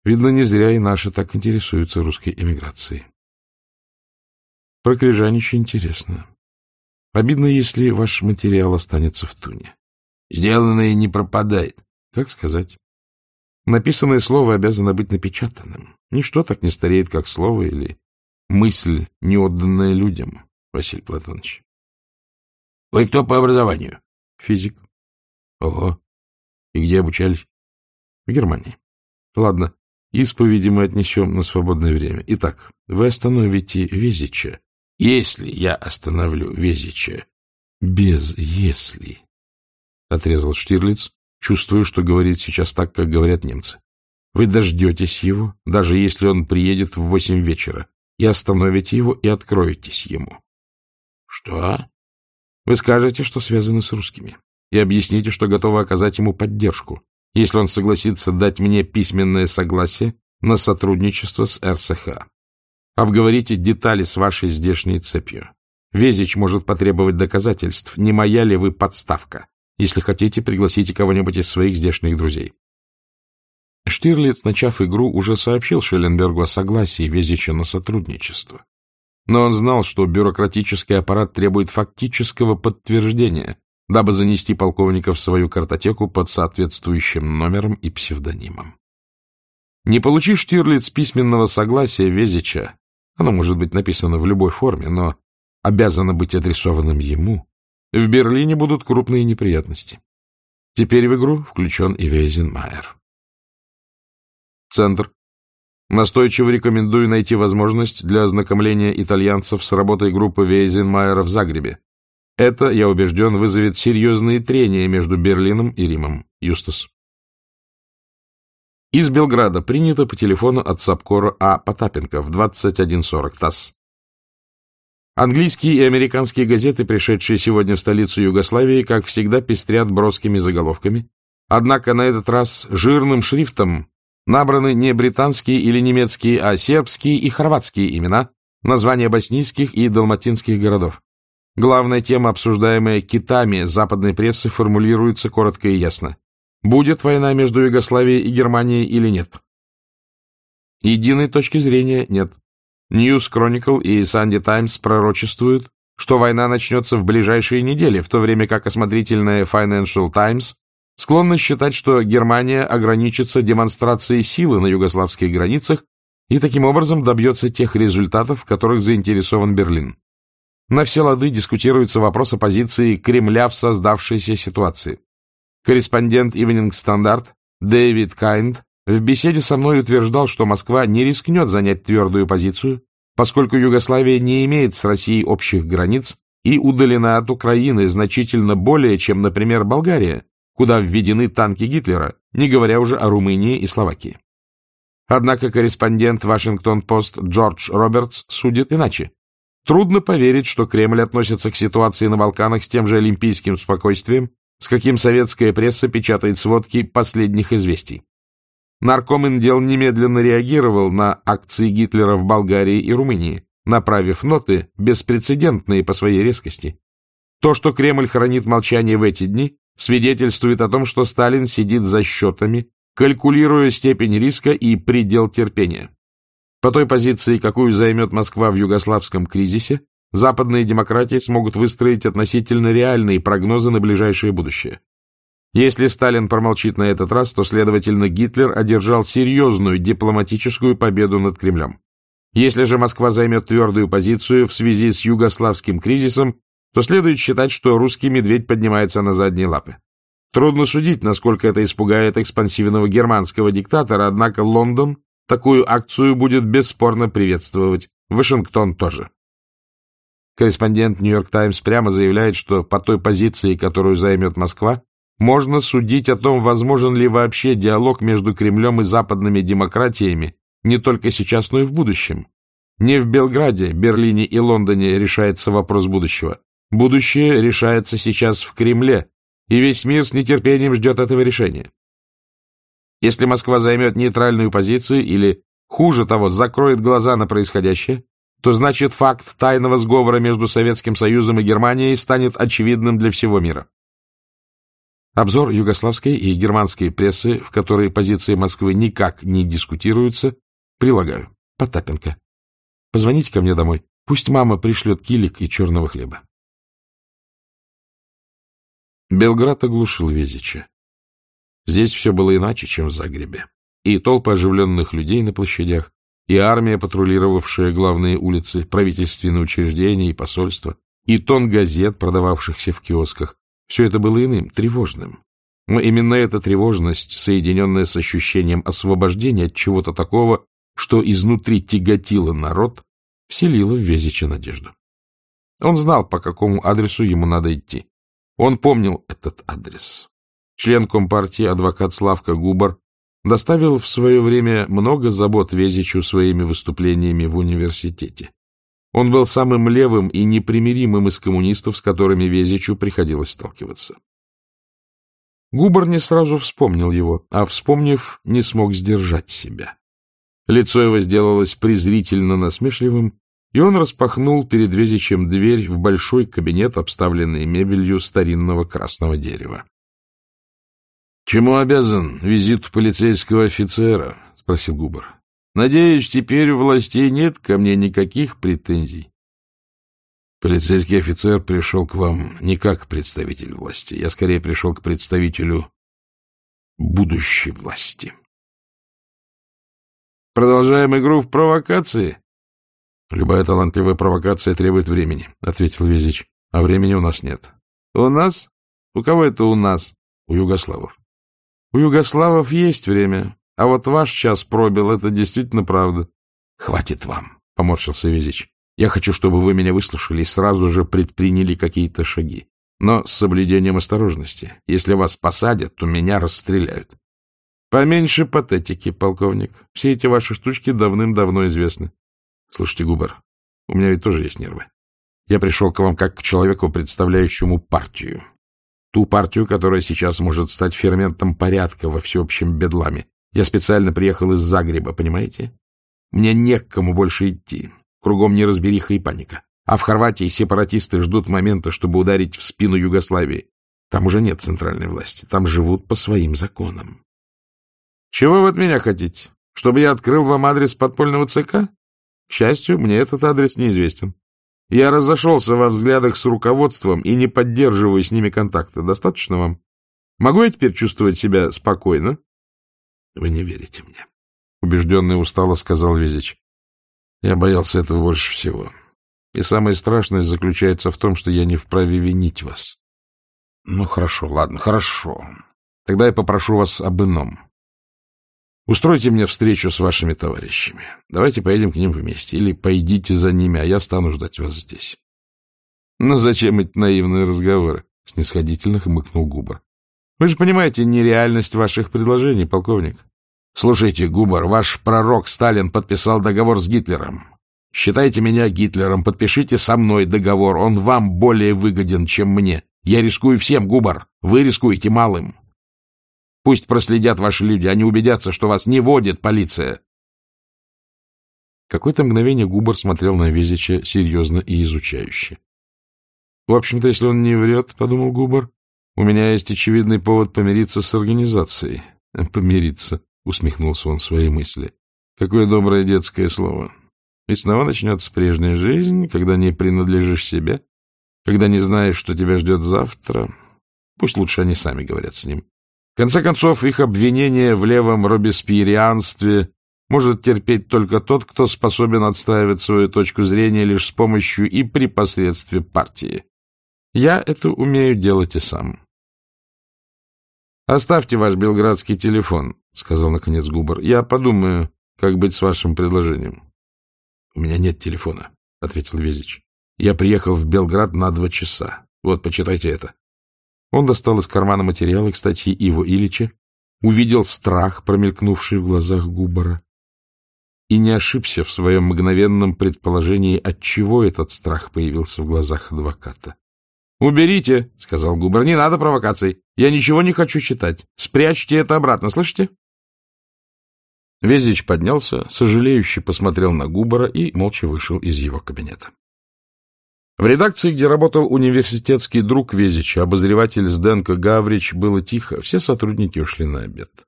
Видно, не зря и наши так интересуются русской эмиграцией. Про Крижанича интересно. Обидно, если ваш материал останется в туне. Сделанное не пропадает. Как сказать? Написанное слово обязано быть напечатанным. Ничто так не стареет, как слово или мысль, не отданная людям, Василий Платонович. Вы кто по образованию? Физик. Ого. И где обучались? В Германии. Ладно, исповеди мы отнесем на свободное время. Итак, вы остановите Везича. Если я остановлю Везича. Без «если», — отрезал Штирлиц, чувствуя, что говорит сейчас так, как говорят немцы. Вы дождетесь его, даже если он приедет в 8 вечера, и остановите его, и откроетесь ему. Что? Вы скажете, что связаны с русскими, и объясните, что готовы оказать ему поддержку, если он согласится дать мне письменное согласие на сотрудничество с РСХ. Обговорите детали с вашей здешней цепью. Везич может потребовать доказательств, не моя ли вы подставка. Если хотите, пригласите кого-нибудь из своих здешних друзей. Штирлиц, начав игру, уже сообщил Шелленбергу о согласии Везича на сотрудничество. Но он знал, что бюрократический аппарат требует фактического подтверждения, дабы занести полковника в свою картотеку под соответствующим номером и псевдонимом. Не получив Штирлиц письменного согласия Везича, оно может быть написано в любой форме, но обязано быть адресованным ему, в Берлине будут крупные неприятности. Теперь в игру включен и Вейзенмайер. Центр. Настойчиво рекомендую найти возможность для ознакомления итальянцев с работой группы Вейзенмайера в Загребе. Это, я убежден, вызовет серьезные трения между Берлином и Римом. Юстас. Из Белграда принято по телефону от САПКОРа А. Потапенко в 21:40 ТАСС. Английские и американские газеты, пришедшие сегодня в столицу Югославии, как всегда, пестрят броскими заголовками. Однако на этот раз жирным шрифтом набраны не британские или немецкие, а сербские и хорватские имена, названия боснийских и далматинских городов. Главная тема, обсуждаемая китами западной прессы, формулируется коротко и ясно. Будет война между Югославией и Германией или нет? Единой точки зрения нет. News Chronicle и Sunday Times пророчествуют, что война начнется в ближайшие недели, в то время как осмотрительная Financial Times склонна считать, что Германия ограничится демонстрацией силы на югославских границах и таким образом добьется тех результатов, в которых заинтересован Берлин. На все лады дискутируется вопрос о позиции Кремля в создавшейся ситуации. Корреспондент Evening Standard Дэвид Кайнд в беседе со мной утверждал, что Москва не рискнет занять твердую позицию, поскольку Югославия не имеет с Россией общих границ и удалена от Украины значительно более, чем, например, Болгария, куда введены танки Гитлера, не говоря уже о Румынии и Словакии. Однако корреспондент Вашингтон-Пост Джордж Робертс судит иначе. Трудно поверить, что Кремль относится к ситуации на Балканах с тем же олимпийским спокойствием, с каким советская пресса печатает сводки последних известий. Наркоминдел немедленно реагировал на акции Гитлера в Болгарии и Румынии, направив ноты, беспрецедентные по своей резкости. То, что Кремль хранит молчание в эти дни, свидетельствует о том, что Сталин сидит за счетами, калькулируя степень риска и предел терпения. По той позиции, какую займет Москва в югославском кризисе, западные демократии смогут выстроить относительно реальные прогнозы на ближайшее будущее. Если Сталин промолчит на этот раз, то, следовательно, Гитлер одержал серьезную дипломатическую победу над Кремлем. Если же Москва займет твердую позицию в связи с югославским кризисом, то следует считать, что русский медведь поднимается на задние лапы. Трудно судить, насколько это испугает экспансивного германского диктатора, однако Лондон такую акцию будет бесспорно приветствовать, Вашингтон тоже. Корреспондент «Нью-Йорк Таймс» прямо заявляет, что по той позиции, которую займет Москва, можно судить о том, возможен ли вообще диалог между Кремлем и западными демократиями не только сейчас, но и в будущем. Не в Белграде, Берлине и Лондоне решается вопрос будущего. Будущее решается сейчас в Кремле, и весь мир с нетерпением ждет этого решения. Если Москва займет нейтральную позицию или, хуже того, закроет глаза на происходящее, то значит факт тайного сговора между Советским Союзом и Германией станет очевидным для всего мира. Обзор югославской и германской прессы, в которой позиции Москвы никак не дискутируются, прилагаю. Потапенко. Позвоните ко мне домой. Пусть мама пришлет килик и черного хлеба. Белград оглушил Везича. Здесь все было иначе, чем в Загребе. И толпы оживленных людей на площадях, и армия, патрулировавшая главные улицы, правительственные учреждения и посольства, и тон газет, продававшихся в киосках. Все это было иным, тревожным. Но именно эта тревожность, соединенная с ощущением освобождения от чего-то такого, что изнутри тяготило народ, вселила в Везича надежду. Он знал, по какому адресу ему надо идти. Он помнил этот адрес. Член Компартии, адвокат Славка Губар, доставил в свое время много забот Везичу своими выступлениями в университете. Он был самым левым и непримиримым из коммунистов, с которыми Везичу приходилось сталкиваться. Губар не сразу вспомнил его, а, вспомнив, не смог сдержать себя. Лицо его сделалось презрительно насмешливым, и он распахнул перед Везичем дверь в большой кабинет, обставленный мебелью старинного красного дерева. — Чему обязан визит полицейского офицера? — спросил Губар. — Надеюсь, теперь у властей нет ко мне никаких претензий. — Полицейский офицер пришел к вам не как представитель власти. Я скорее пришел к представителю будущей власти. — Продолжаем игру в провокации? — Любая талантливая провокация требует времени, — ответил Везич. — А времени у нас нет. — У нас? У кого это у нас? — У югославов. — У югославов есть время, а вот ваш час пробил, это действительно правда. — Хватит вам, — поморщился Везич. — Я хочу, чтобы вы меня выслушали и сразу же предприняли какие-то шаги. Но с соблюдением осторожности. Если вас посадят, то меня расстреляют. — Поменьше патетики, полковник. Все эти ваши штучки давным-давно известны. — Слушайте, Губар, у меня ведь тоже есть нервы. Я пришел к вам как к человеку, представляющему партию. Ту партию, которая сейчас может стать ферментом порядка во всеобщем бедламе. Я специально приехал из Загреба, понимаете? Мне не к кому больше идти. Кругом неразбериха и паника. А в Хорватии сепаратисты ждут момента, чтобы ударить в спину Югославии. Там уже нет центральной власти. Там живут по своим законам. Чего вы от меня хотите? Чтобы я открыл вам адрес подпольного ЦК? К счастью, мне этот адрес неизвестен. Я разошелся во взглядах с руководством и не поддерживаю с ними контакта. Достаточно вам? Могу я теперь чувствовать себя спокойно? — Вы не верите мне, — убежденно и устало сказал Везич. — Я боялся этого больше всего. И самое страшное заключается в том, что я не вправе винить вас. — Ну, хорошо, ладно, хорошо. Тогда я попрошу вас об ином. Устройте мне встречу с вашими товарищами. Давайте поедем к ним вместе. Или пойдите за ними, а я стану ждать вас здесь. — Ну, зачем эти наивные разговоры? — снисходительно хмыкнул Губар. — Вы же понимаете нереальность ваших предложений, полковник. Слушайте, Губар, ваш пророк Сталин подписал договор с Гитлером. Считайте меня Гитлером, подпишите со мной договор. Он вам более выгоден, чем мне. Я рискую всем, Губар. Вы рискуете малым. Пусть проследят ваши люди, они убедятся, что вас не водит полиция. Какое-то мгновение Губар смотрел на Везича серьезно и изучающе. — В общем-то, если он не врет, — подумал Губар, — у меня есть очевидный повод помириться с организацией. — Помириться, — усмехнулся он в своей мысли. — Какое доброе детское слово. И снова начнется прежняя жизнь, когда не принадлежишь себе, когда не знаешь, что тебя ждет завтра. Пусть лучше они сами говорят с ним. В конце концов, их обвинение в левом робеспьерианстве может терпеть только тот, кто способен отстаивать свою точку зрения лишь с помощью и при посредстве партии. Я это умею делать и сам. — Оставьте ваш белградский телефон, — сказал наконец Губар. — Я подумаю, как быть с вашим предложением. — У меня нет телефона, — ответил Везич. — Я приехал в Белград на 2 часа. Вот, почитайте это. Он достал из кармана материалы к статье Иво Ильича, увидел страх, промелькнувший в глазах Губара, и не ошибся в своем мгновенном предположении, отчего этот страх появился в глазах адвоката. — Уберите, — сказал Губар, — не надо провокаций. Я ничего не хочу читать. Спрячьте это обратно, слышите? Везич поднялся, сожалеюще посмотрел на Губара и молча вышел из его кабинета. В редакции, где работал университетский друг Везича, обозреватель Зденко Гаврич, было тихо. Все сотрудники ушли на обед.